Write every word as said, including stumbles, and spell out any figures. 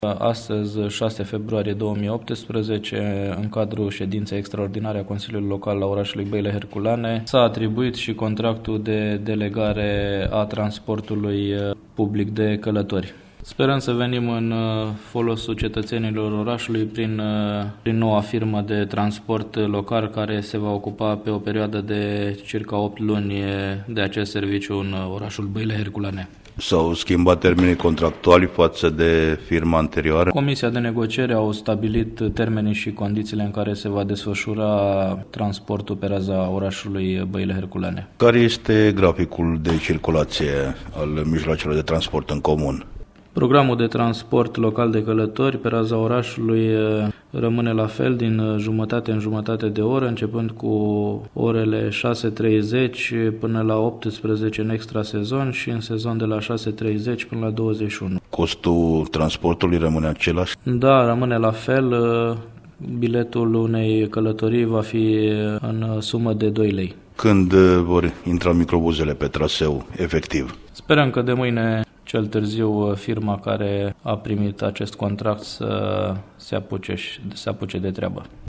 Astăzi, șase februarie două mii optsprezece, în cadrul ședinței extraordinare a Consiliului Local al orașului Băile Herculane, s-a atribuit și contractul de delegare a transportului public de călători. Sperăm să venim în folosul cetățenilor orașului prin, prin noua firmă de transport local care se va ocupa pe o perioadă de circa opt luni de acest serviciu în orașul Băile Herculane. S-au schimbat termenii contractuali față de firma anterioară? Comisia de negociere au stabilit termenii și condițiile în care se va desfășura transportul pe raza orașului Băile Herculane. Care este graficul de circulație al mijloacelor de transport în comun? Programul de transport local de călători pe raza orașului rămâne la fel din jumătate în jumătate de oră, începând cu orele șase treizeci până la optsprezece în extrasezon și în sezon de la șase treizeci până la douăzeci și unu. Costul transportului rămâne același? Da, rămâne la fel. Biletul unei călătorii va fi în sumă de doi lei. Când vor intra microbuzele pe traseu efectiv? Sperăm că de mâine cel târziu firma care a primit acest contract să se apuce, se apuce de treabă.